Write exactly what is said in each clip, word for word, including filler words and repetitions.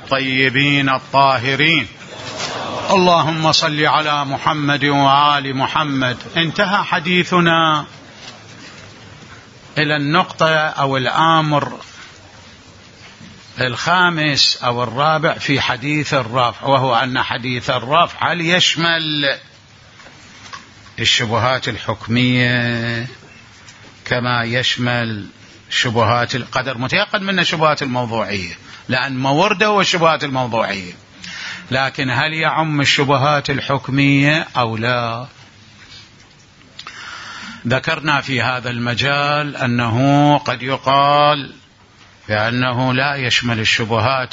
الطيبين الطاهرين. اللهم صل على محمد وآل محمد. انتهى حديثنا إلى النقطة أو الأمر الخامس أو الرابع في حديث الرفع، وهو أن حديث الرفع هل يشمل الشبهات الحكمية كما يشمل شبهات القدر؟ متيقن من الشبهات الموضوعية، لأن مورده هو الشبهات الموضوعية، لكن هل يعم الشبهات الحكمية أو لا؟ ذكرنا في هذا المجال أنه قد يقال بأنه لا يشمل الشبهات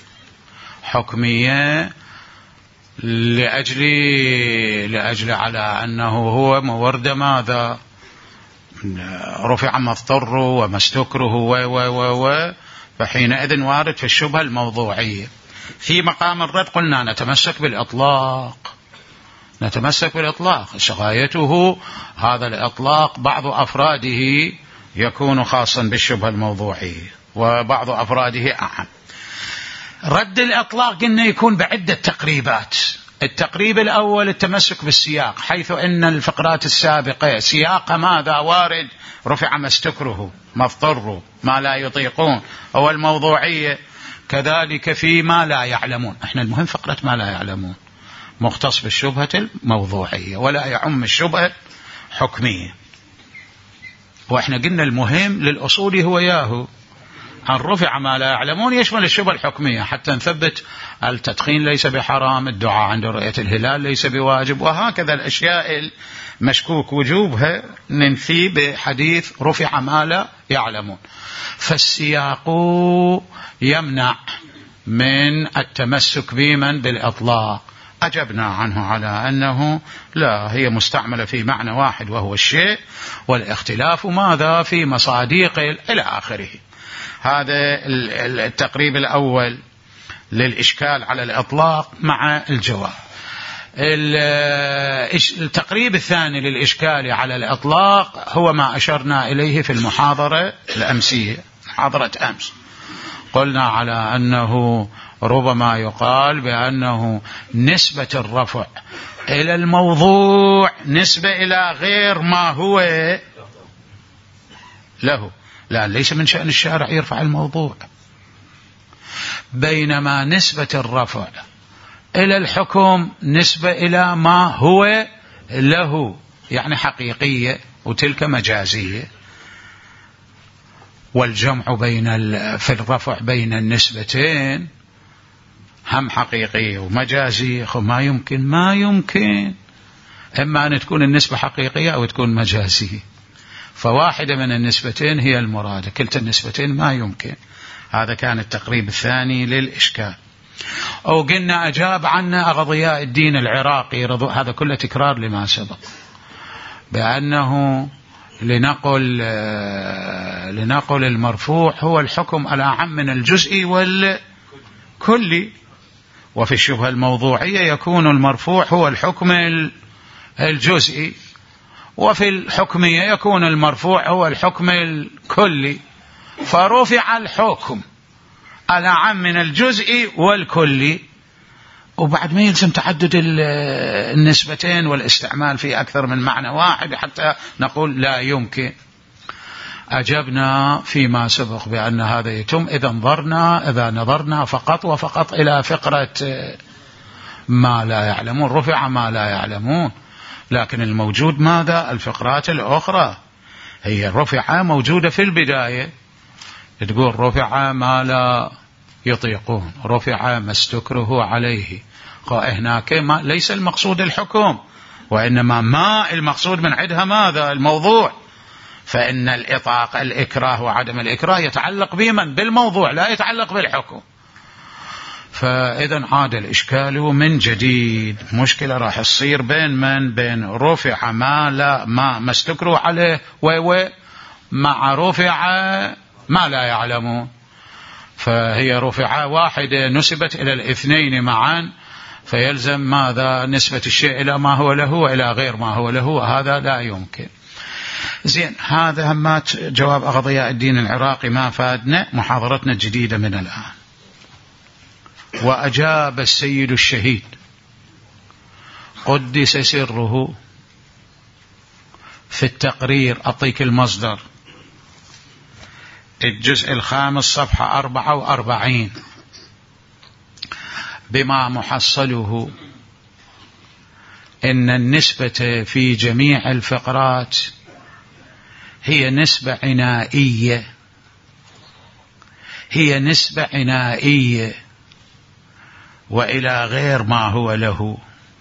الحكمية لأجل لأجل على أنه هو مورد ماذا؟ رفع ما اضطر وما استكره و و و و فحينئذ وارد في الشبهة الموضوعية. في مقام الرد قلنا نتمسك بالإطلاق، نتمسك بالإطلاق، غايته هذا الإطلاق بعض أفراده يكون خاصا بالشبهة الموضوعية وبعض أفراده أعم. رد الإطلاق قلنا يكون بعدة تقريبات. التقريب الأول التمسك بالسياق، حيث أن الفقرات السابقة سياق ماذا؟ وارد رفع ما استكره ما اضطروا ما لا يطيقون، هو الموضوعية. كذلك في ما لا يعلمون، احنا المهم فقرة ما لا يعلمون مختص بالشبهة الموضوعية ولا يعم الشبهة حكمية. واحنا قلنا المهم للأصول هو ياهو عن رفع ما لا يعلمون يشمل الشبهة الحكمية، حتى نثبت التدخين ليس بحرام، الدعاء عند رؤية الهلال ليس بواجب، وهكذا الأشياء المشكوك وجوبها ننفي بحديث رفع ما لا يعلمون. فالسياق يمنع من التمسك بمن بالإطلاق. أجبنا عنه على أنه لا، هي مستعملة في معنى واحد وهو الشيء، والاختلاف ماذا؟ في مصاديقه إلى آخره. هذا التقريب الأول للإشكال على الإطلاق مع الجواب. التقريب الثاني للإشكال على الإطلاق هو ما أشرنا إليه في المحاضرة الأمسية، محاضرة أمس. قلنا على أنه ربما يقال بأنه نسبة الرفع إلى الموضوع نسبة إلى غير ما هو له، لا ليس من شأن الشارع يرفع الموضوع، بينما نسبة الرفع إلى الحكم نسبة إلى ما هو له، يعني حقيقية وتلك مجازية. والجمع بين في الرفع بين النسبتين هم حقيقية ومجازية، ما يمكن ما يمكن إما أن تكون النسبة حقيقية أو تكون مجازية، فواحدة من النسبتين هي المرادة، كلتا النسبتين ما يمكن. هذا كان التقريب الثاني للإشكال. أو قلنا أجاب عنا أغضياء الدين العراقي، هذا كله تكرار لما سبق، بأنه لنقل لنقل المرفوع هو الحكم الأعم من الجزء والكلي، وفي الشبهة الموضوعية يكون المرفوع هو الحكم الجزئي، وفي الحكمية يكون المرفوع هو الحكم الكلي. فرفع الحكم الأعم من الجزء والكلي، وبعد ما يلزم تعدد النسبتين والاستعمال في أكثر من معنى واحد حتى نقول لا يمكن. أجبنا فيما سبق بأن هذا يتم إذا نظرنا إذا نظرنا فقط وفقط إلى فقرة ما لا يعلمون، رفع ما لا يعلمون، لكن الموجود ماذا؟ الفقرات الأخرى. هي الرفعة موجودة في البداية، تقول رفع ما لا يطيقون، رفع ما استكره عليه. هناك ما ليس المقصود الحكم، وإنما ما المقصود من عندها ماذا؟ الموضوع. فإن الإطاق الإكراه وعدم الإكراه يتعلق بمن؟ بالموضوع، لا يتعلق بالحكم. فإذا عاد الإشكال من جديد، مشكلة راح تصير بين من؟ بين رفع ما لا ما ما استكروا عليه و مع رفع ما لا يعلمون. فهي رفع واحدة نسبت إلى الاثنين معا، فيلزم ماذا؟ نسبة الشيء إلى ما هو له وإلى غير ما هو له، هذا لا يمكن. زين، هذا همات جواب أغضياء الدين العراقي ما فادنا محاضرتنا الجديدة من الآن. وأجاب السيد الشهيد قدس سره في التقرير، أعطيك المصدر، الجزء الخامس صفحة أربعة وأربعين، بما محصله إن النسبة في جميع الفقرات هي نسبة عنائية، هي نسبة عنائية وإلى غير ما هو له.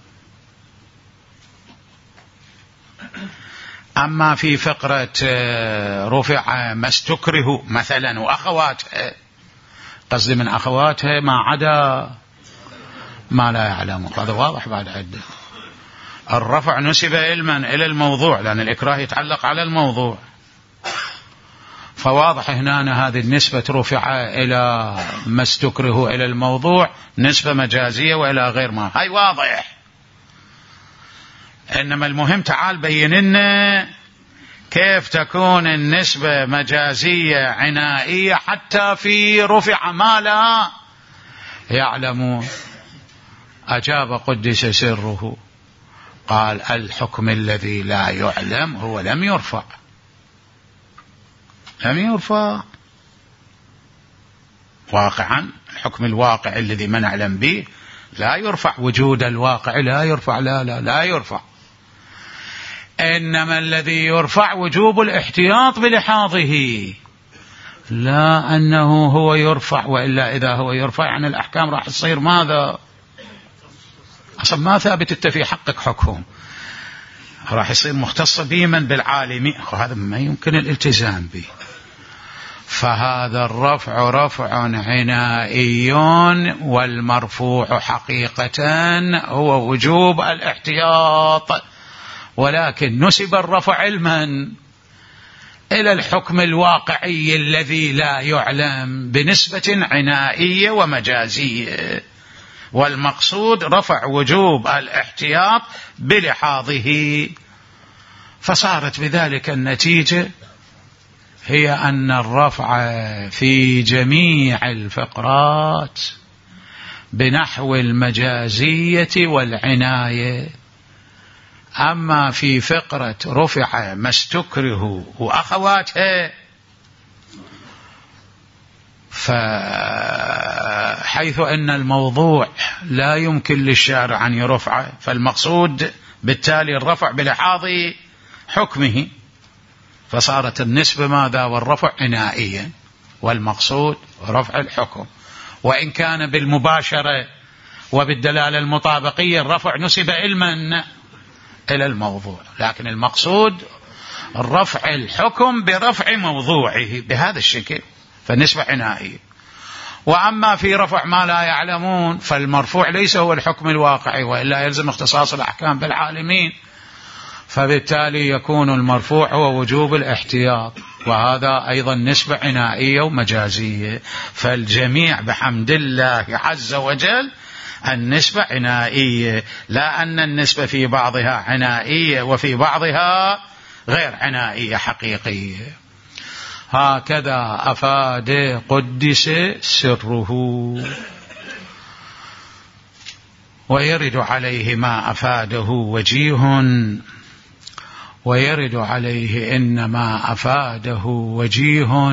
أما في فقرة رفع ما استكره مثلا وأخواتها، قصدي من أخواتها ما عدا ما لا يعلم، هذا واضح بعد عدة. الرفع نسب علما إلى الموضوع لأن الإكراه يتعلق على الموضوع، فواضح هنا هذه النسبة رفع إلى ما استكره إلى الموضوع نسبة مجازية وإلى غير ما، هاي واضح. إنما المهم تعال بين لنا كيف تكون النسبة مجازية عنائية حتى في رفع ما لا يعلمون. أجاب قدس سره قال الحكم الذي لا يعلم هو لم يرفع، لم يرفع واقعا. الحكم الواقع الذي ما نعلم به لا يرفع، وجود الواقع لا يرفع، لا لا لا يرفع. إنما الذي يرفع وجوب الاحتياط بلحاظه، لا أنه هو يرفع، وإلا إذا هو يرفع يعني الأحكام راح تصير ماذا؟ أصلا ما ثابت في حقك حكم، راح يصير مختص بمن بالعالمين، وهذا ما يمكن الالتزام به. فهذا الرفع رفع عنائي، والمرفوع حقيقة هو وجوب الاحتياط، ولكن نسب الرفع علما إلى الحكم الواقعي الذي لا يعلم بنسبة عنائية ومجازية، والمقصود رفع وجوب الاحتياط بلحاظه. فصارت بذلك النتيجة هي أن الرفع في جميع الفقرات بنحو المجازية والعناية. أما في فقرة رفع ما استكره وأخواتها فحيث أن الموضوع لا يمكن للشارع أن يرفع، فالمقصود بالتالي الرفع بلحاظ حكمه، فصارت النسبة ماذا؟ والرفع عنائيا، والمقصود رفع الحكم. وإن كان بالمباشرة وبالدلالة المطابقية الرفع نسب علما إلى الموضوع، لكن المقصود رفع الحكم برفع موضوعه بهذا الشكل، فالنسبة عنائية. وأما في رفع ما لا يعلمون فالمرفوع ليس هو الحكم الواقعي، وإلا يلزم اختصاص الأحكام بالعالمين، فبالتالي يكون المرفوع هو وجوب الاحتياط، وهذا أيضا نسبة عنائية ومجازية. فالجميع بحمد الله عز وجل النسبة عنائية، لا أن النسبة في بعضها عنائية وفي بعضها غير عنائية حقيقية. هكذا أفاد قدس سره. ويرد عليه ما أفاده وجيه، ويرد عليه إنما أفاده وجيه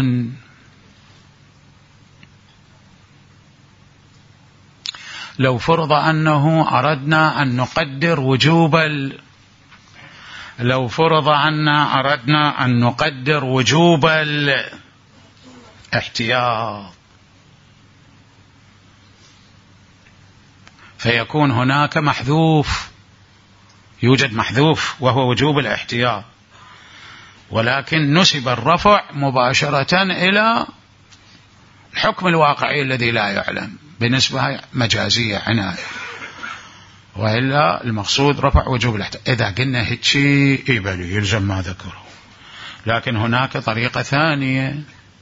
لو فرض أنه أردنا أن نقدر وجوب ال... لو فرض أننا أردنا أن نقدر وجوب الاحتياط فيكون هناك محذوف، يوجد محذوف وهو وجوب الاحتياط، ولكن نسب الرفع مباشرة إلى الحكم الواقعي الذي لا يعلم بنسبة مجازية عناية، وإلا المقصود رفع وجوب الاحتياط. إذا قلنا هيك شيء يبالي يلزم ما ذكره، لكن هناك طريقة ثانية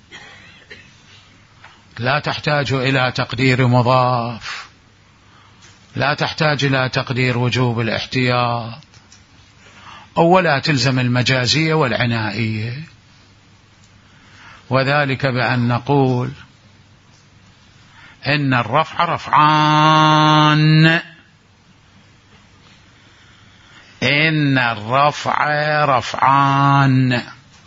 لا تحتاج إلى تقدير مضاف، لا تحتاج إلى تقدير وجوب الاحتياط، ولا تلزم المجازية والعنائية، وذلك بأن نقول إن الرفع رفعان، إن الرفع رفعان.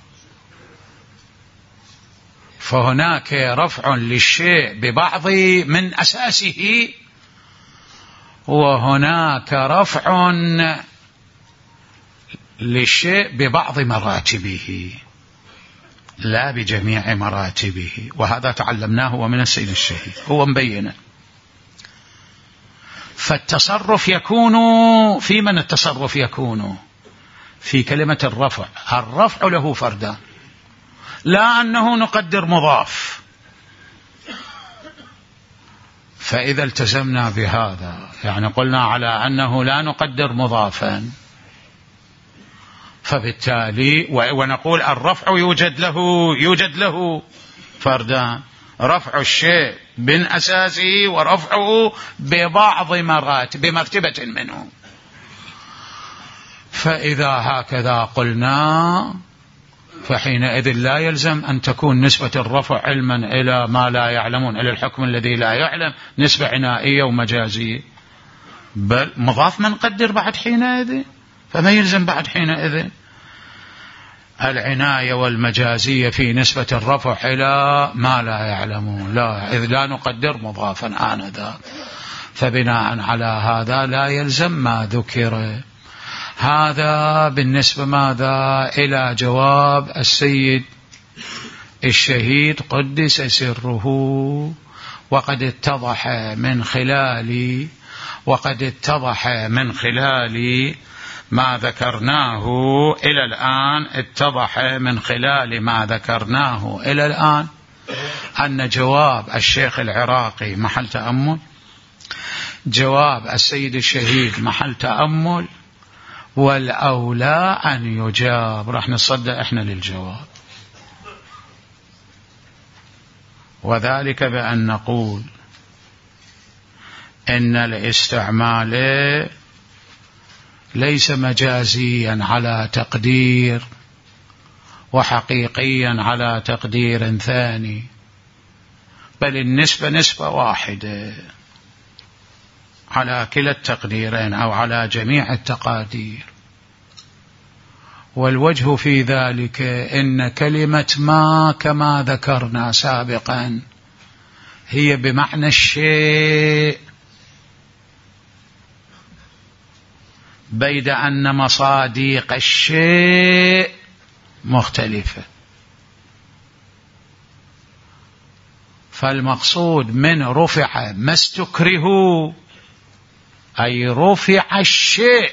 فهناك رفع للشيء ببعض من أساسه، وهناك رفع للشيء ببعض مراتبه لا بجميع مراتبه، وهذا تعلمناه ومن السيد الشهيد هو مبينه. فالتصرف يكون في من التصرف يكون في كلمة الرفع، الرفع له فردان، لا أنه نقدر مضاف. فإذا التزمنا بهذا يعني قلنا على أنه لا نقدر مضافا، فبالتالي ونقول الرفع يوجد له يوجد له فردان، رفع الشيء من أساسه ورفعه ببعض مرات بمرتبة منه. فإذا هكذا قلنا فحينئذ لا يلزم أن تكون نسبة الرفع علما إلى ما لا يعلمون، إلى الحكم الذي لا يعلم، نسبة عنائية ومجازية، بل مضاف من قدر بعد حينئذ، فما يلزم بعد حينئذ العناية والمجازية في نسبة الرفع إلى ما لا يعلمون، لا، إذ لا نقدر مضافا آنذاك. فبناء على هذا لا يلزم ما ذكر. هذا بالنسبة ماذا إلى جواب السيد الشهيد قدس سره. وقد اتضح من خلال وقد اتضح من خلال ما ذكرناه إلى الآن اتضح من خلال ما ذكرناه إلى الآن أن جواب الشيخ العراقي محل تأمل، جواب السيد الشهيد محل تأمل، والأولى أن يجاب. راح نصدق إحنا للجواب، وذلك بأن نقول إن الاستعمال ليس مجازيا على تقدير وحقيقيا على تقدير ثاني، بل النسبة نسبة واحدة على كلا التقديرين أو على جميع التقادير. والوجه في ذلك إن كلمة ما كما ذكرنا سابقا هي بمعنى الشيء، بيد أن مصاديق الشيء مختلفة. فالمقصود من رفع ما استكره أي رفع الشيء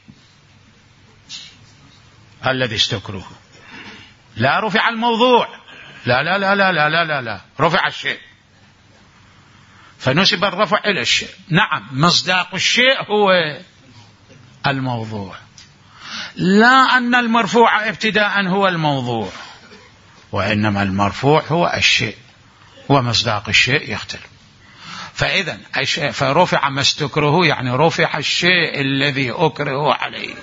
الذي استكره، لا رفع الموضوع، لا لا لا لا لا لا لا, لا. رفع الشيء، فنسب الرفع إلى الشيء. نعم، مصداق الشيء هو الموضوع، لا أن المرفوع ابتداء هو الموضوع، وإنما المرفوع هو الشيء، ومصداق الشيء يختلف. فإذا فرفع ما استكره يعني رفع الشيء الذي أكره عليه،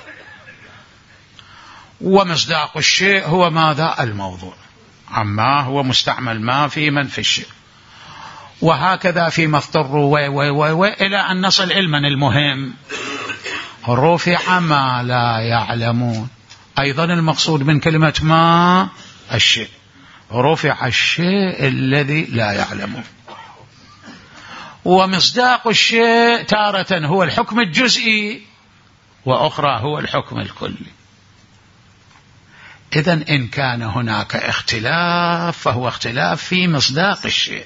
ومصداق الشيء هو ماذا؟ الموضوع، عما هو مستعمل ما في من في الشيء. وهكذا فيما اضطروا و و و إلى أن نصل علما المهم رفع ما لا يعلمون. أيضا المقصود من كلمة ما الشيء، رفع الشيء الذي لا يعلمون. ومصداق الشيء تارة هو الحكم الجزئي، وأخرى هو الحكم الكلي. إذن إن كان هناك اختلاف فهو اختلاف في مصداق الشيء،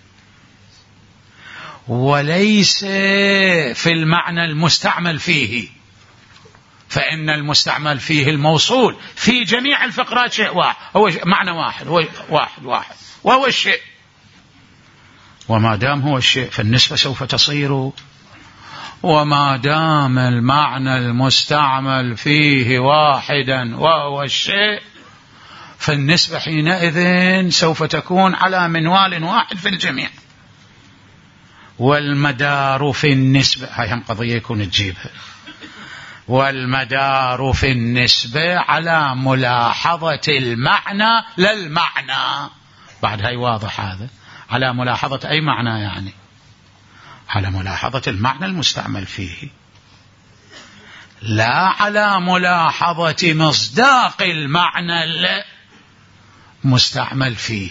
وليس في المعنى المستعمل فيه، فإن المستعمل فيه الموصول في جميع الفقرات شيء واحد، هو معنى واحد، هو واحد واحد وهو الشيء. وما دام هو الشيء فالنسبة سوف تصير، وما دام المعنى المستعمل فيه واحدا وهو الشيء فالنسبة حينئذ سوف تكون على منوال واحد في الجميع. والمدار في النسبة، هاي هم قضية يكون تجيبها، والمدار في النسبة على ملاحظة المعنى للمعنى. بعد هاي واضح، هذا على ملاحظة أي معنى يعني على ملاحظة المعنى المستعمل فيه، لا على ملاحظة مصداق المعنى المستعمل فيه.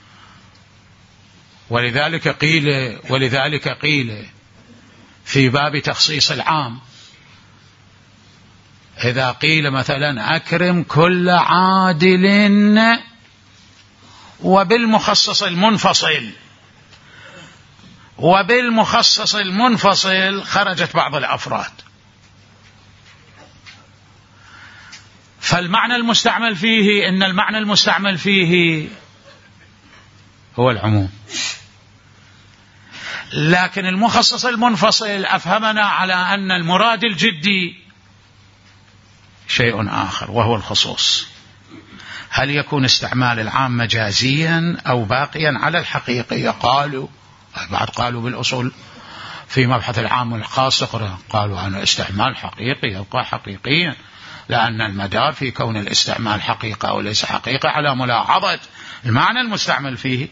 ولذلك قيل ولذلك قيل في باب تخصيص العام، إذا قيل مثلا أكرم كل عادل، وبالمخصص المنفصل وبالمخصص المنفصل خرجت بعض الأفراد، فالمعنى المستعمل فيه إن المعنى المستعمل فيه هو العموم، لكن المخصص المنفصل أفهمنا على أن المراد الجدي شيء آخر وهو الخصوص. هل يكون استعمال العام مجازيا أو باقيا على الحقيقية؟ قالوا بعد قالوا بالأصول في مبحث العام والخاص قالوا أن الاستعمال حقيقي يبقى حقيقيا، لأن المدار في كون الاستعمال حقيقة أو ليس حقيقة على ملاحظة المعنى المستعمل فيه،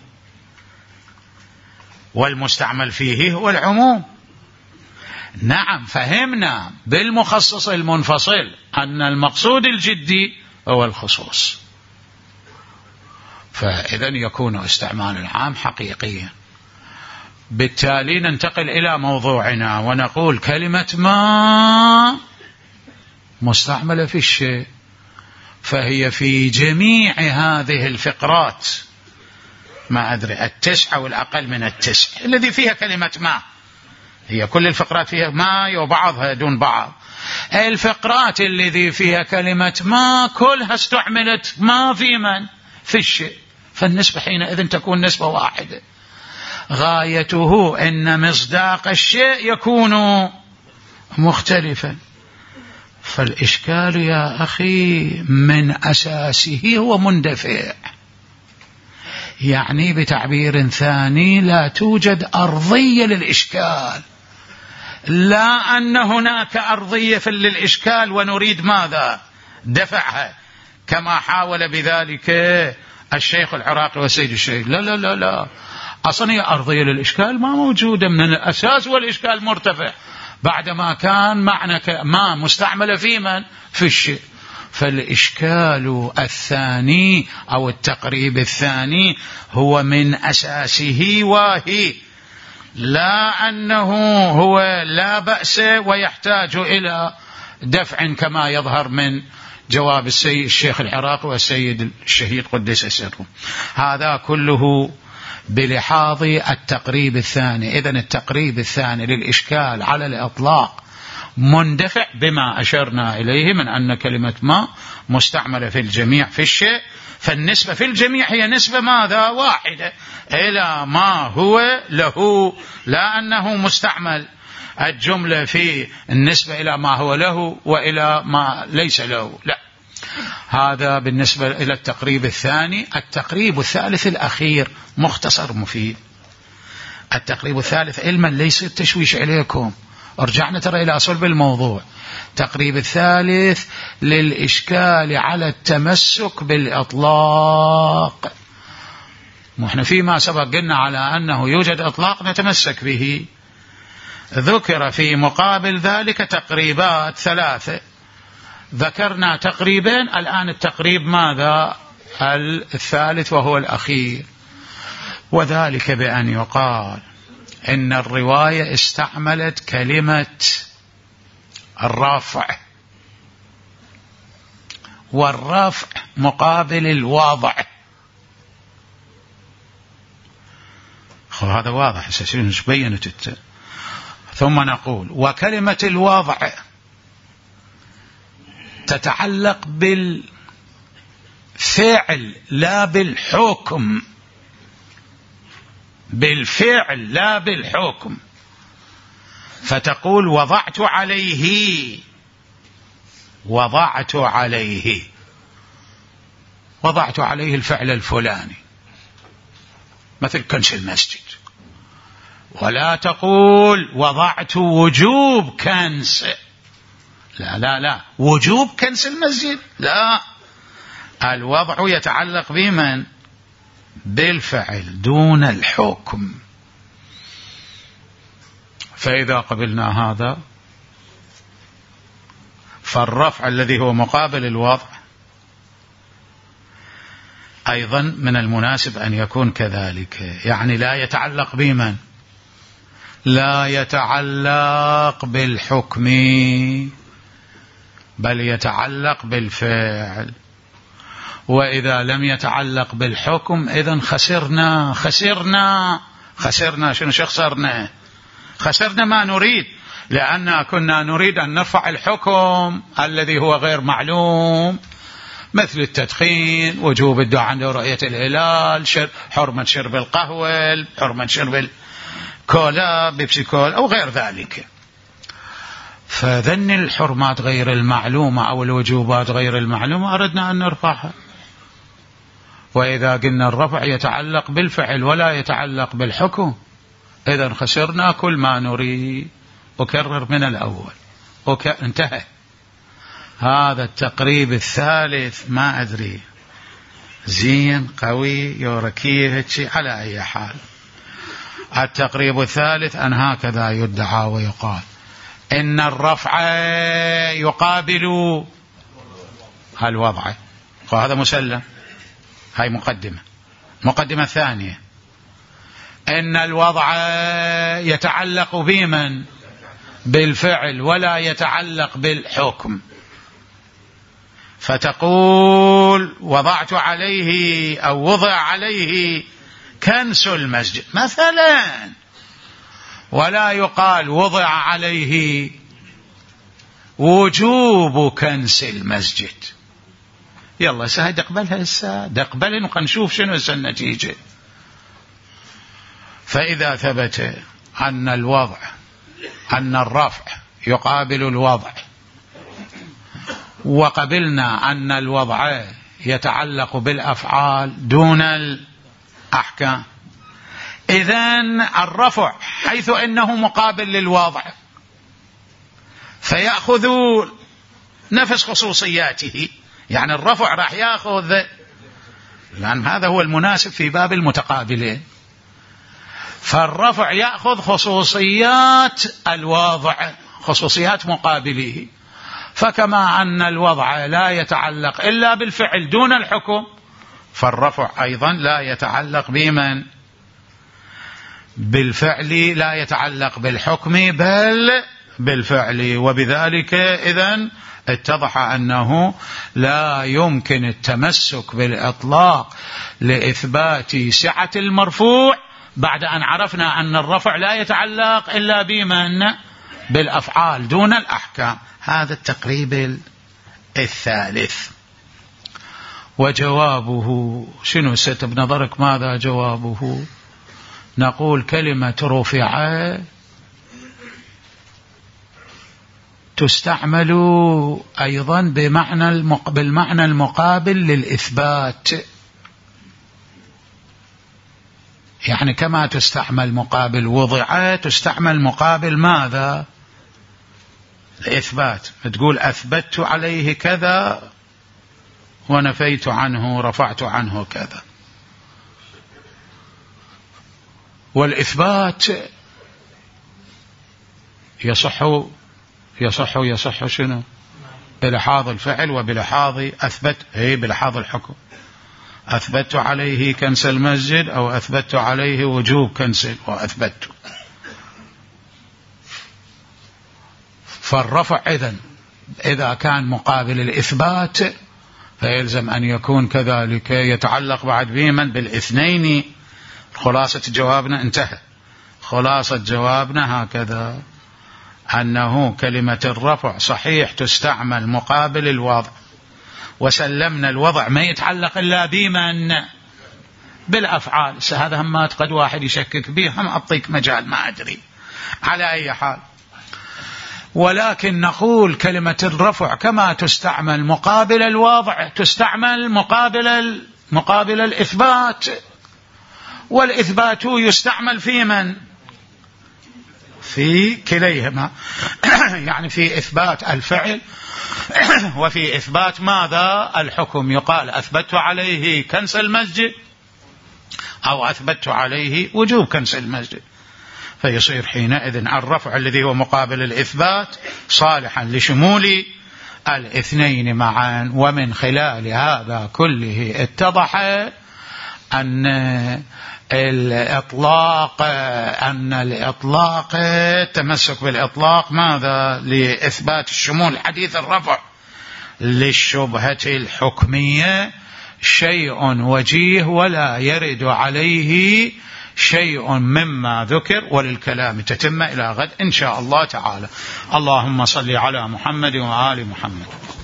والمستعمل فيه هو العموم. نعم فهمنا بالمخصص المنفصل أن المقصود الجدي هو الخصوص، فإذا يكون استعمال العام حقيقيا. بالتالي ننتقل إلى موضوعنا ونقول كلمة ما مستعملة في الشيء، فهي في جميع هذه الفقرات، ما أدري التسعة والأقل من التسع الذي فيها كلمة ما، هي كل الفقرات فيها ما وبعضها دون بعض. الفقرات الذي فيها كلمة ما كلها استعملت ما في من في الشيء، فالنسبة حينئذ تكون نسبة واحدة، غايته أن مصداق الشيء يكون مختلفا. فالإشكال يا أخي من أساسه هو مندفع، يعني بتعبير ثاني لا توجد أرضية للإشكال، لا أن هناك أرضية للإشكال ونريد ماذا؟ دفعها كما حاول بذلك الشيخ العراقي والسيد الشيخ. لا لا لا لا، أصلا هي أرضية للإشكال ما موجودة من الأساس، والإشكال مرتفع بعدما كان معنى ما مستعمل في من في الشيء. فالإشكال الثاني أو التقريب الثاني هو من أساسه واهي، لا أنه هو لا بأس ويحتاج إلى دفع كما يظهر من جواب السيد الشيخ العراقي والسيد الشهيد قدس سره. هذا كله بلحاظ التقريب الثاني. إذن التقريب الثاني للإشكال على الإطلاق مندفع بما أشرنا إليه من أن كلمة ما مستعملة في الجميع في الشيء، فالنسبة في الجميع هي نسبة ماذا؟ واحدة إلى ما هو له، لا أنه مستعمل الجملة في النسبة إلى ما هو له وإلى ما ليس له، لا. هذا بالنسبة إلى التقريب الثاني. التقريب الثالث الأخير مختصر مفيد. التقريب الثالث علما ليس التشويش عليكم، ارجعنا ترى إلى صلب الموضوع. التقريب الثالث للإشكال على التمسك بالإطلاق. نحن فيما سبق قلنا على أنه يوجد إطلاق نتمسك به، ذكر في مقابل ذلك تقريبات ثلاثة، ذكرنا تقريبين، الآن التقريب ماذا؟ الثالث وهو الأخير، وذلك بأن يقال إن الرواية استعملت كلمة الرافع، والرافع مقابل الواضع. هذا واضح سيسيرين بينت. ثم نقول وكلمة الواضع تتعلق بالفعل لا بالحكم، بالفعل لا بالحكم، فتقول وضعت عليه، وضعت عليه، وضعت عليه الفعل الفلاني، مثل كنس المسجد. ولا تقول وضعت وجوب كنس، لا لا لا، وجوب كنس المسجد لا، الوضع يتعلق بمن؟ بالفعل دون الحكم. فإذا قبلنا هذا فالرفع الذي هو مقابل الوضع أيضا من المناسب أن يكون كذلك، يعني لا يتعلق بمن؟ لا يتعلق بالحكم بل يتعلق بالفعل. وإذا لم يتعلق بالحكم إذن خسرنا خسرنا خسرنا شنو خسرنا؟ خسرنا ما نريد، لأننا كنا نريد أن نرفع الحكم الذي هو غير معلوم، مثل التدخين، وجوب الدعاء عند رؤية الهلال، شر حرمة شرب القهوة، حرمة شرب الكولا بيبسي كولا أو غير ذلك. فذن الحرمات غير المعلومة أو الوجوبات غير المعلومة أردنا أن نرفعها. وإذا قلنا الرفع يتعلق بالفعل ولا يتعلق بالحكم إذن خسرنا كل ما نريد. أكرر من الأول وك... انتهى. هذا التقريب الثالث ما أدري زين قوي يوركيه على أي حال. التقريب الثالث أن هكذا يدعى ويقال إن الرفع يقابل الوضع، وهذا مسلم. هاي مقدمة. مقدمة ثانية إن الوضع يتعلق بمن؟ بالفعل ولا يتعلق بالحكم. فتقول وضعت عليه أو وضع عليه كنس المسجد مثلا، ولا يقال وضع عليه وجوب كنس المسجد. يلا سهل دقبلها السا دقبل ونشوف شنو النتيجة. فإذا ثبت أن الوضع أن الرفع يقابل الوضع، وقبلنا أن الوضع يتعلق بالأفعال دون الأحكام، إذن الرفع حيث أنه مقابل للوضع فيأخذ نفس خصوصياته، يعني الرفع راح يأخذ، لأن هذا هو المناسب في باب المتقابلين، فالرفع يأخذ خصوصيات الواضع خصوصيات مقابله. فكما أن الوضع لا يتعلق إلا بالفعل دون الحكم، فالرفع أيضا لا يتعلق بمن؟ بالفعل، لا يتعلق بالحكم بل بالفعل. وبذلك إذن اتضح أنه لا يمكن التمسك بالإطلاق لإثبات سعة المرفوع بعد أن عرفنا أن الرفع لا يتعلق إلا بمن؟ بالأفعال دون الأحكام. هذا التقريب الثالث. وجوابه شنو ست بنظرك؟ ماذا جوابه؟ نقول كلمة رفع تستعمل أيضا بمعنى المق... بالمعنى المقابل للإثبات، يعني كما تستعمل مقابل وضع تستعمل مقابل ماذا؟ الإثبات. تقول أثبت عليه كذا ونفيت عنه رفعت عنه كذا. والإثبات يصح يصح يصح شنو؟ بلحاظ الفعل وبلحاظ أثبت، هي بلحاظ الحكم. أثبت عليه كنس المسجد أو أثبت عليه وجوب كنسل وأثبت. فالرفع إذن إذا كان مقابل الإثبات فيلزم أن يكون كذلك يتعلق بعد بمن؟ بالاثنين. خلاصة جوابنا انتهى. خلاصة جوابنا هكذا، أنه كلمة الرفع صحيح تستعمل مقابل الوضع، وسلمنا الوضع ما يتعلق إلا بمن؟ بالأفعال. هذا همات قد واحد يشكك به، هم أعطيك مجال ما أدري. على أي حال، ولكن نقول كلمة الرفع كما تستعمل مقابل الوضع تستعمل مقابل مقابل الإثبات، والإثبات يستعمل في من؟ في كليهما يعني في إثبات الفعل وفي إثبات ماذا؟ الحكم. يقال أثبت عليه كنس المسجد أو أثبت عليه وجوب كنس المسجد. فيصير حينئذ الرفع الذي هو مقابل الإثبات صالحا لشمول الاثنين معا. ومن خلال هذا كله اتضح أن الإطلاق أن الإطلاق التمسك بالإطلاق ماذا؟ لإثبات الشمول حديث الرفع للشبهة الحكمية شيء وجيه ولا يرد عليه شيء مما ذكر، وللكلام تتم إلى غد إن شاء الله تعالى. اللهم صل على محمد وآل محمد.